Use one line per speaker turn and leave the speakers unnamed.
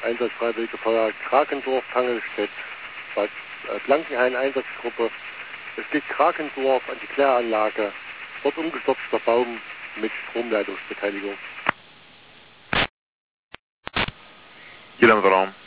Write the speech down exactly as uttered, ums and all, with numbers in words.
Einsatz Freiwillige Feuerwehr Krakendorf, Tangelstedt, Bad äh, Blankenhain, Einsatzgruppe. Es geht Krakendorf an die Kläranlage, dort umgestürzter Baum mit Stromleitungsbeteiligung.
Hier am Raum.